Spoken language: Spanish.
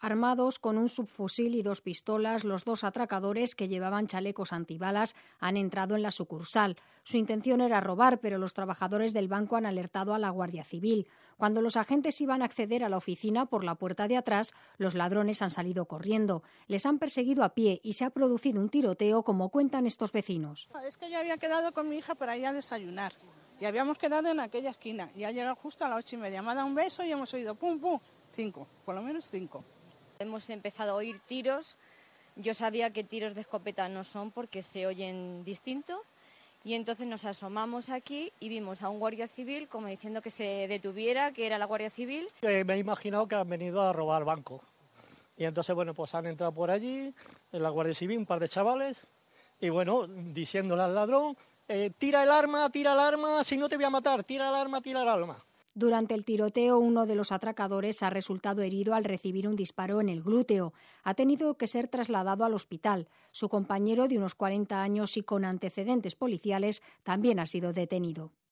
Armados con un subfusil y 2 pistolas, los 2 atracadores, que llevaban chalecos antibalas, han entrado en la sucursal. Su intención era robar, pero los trabajadores del banco han alertado a la Guardia Civil. Cuando los agentes iban a acceder a la oficina por la puerta de atrás, los ladrones han salido corriendo. Les han perseguido a pie y se ha producido un tiroteo, como cuentan estos vecinos. Es que yo había quedado con mi hija para ir a desayunar y habíamos quedado en aquella esquina y ha llegado justo a las 8:30. Me ha dado un beso y hemos oído pum, pum, 5, por lo menos 5. Hemos empezado a oír tiros. Yo sabía que tiros de escopeta no son porque se oyen distinto. Y entonces nos asomamos aquí y vimos a un guardia civil como diciendo que se detuviera, que era la Guardia Civil. Me he imaginado que han venido a robar banco. Y entonces, bueno, pues han entrado por allí, en la Guardia Civil, un par de chavales, y bueno, diciéndole al ladrón, tira el arma, si no te voy a matar, tira el arma, tira el arma. Durante el tiroteo, uno de los atracadores ha resultado herido al recibir un disparo en el glúteo. Ha tenido que ser trasladado al hospital. Su compañero, de unos 40 años y con antecedentes policiales, también ha sido detenido.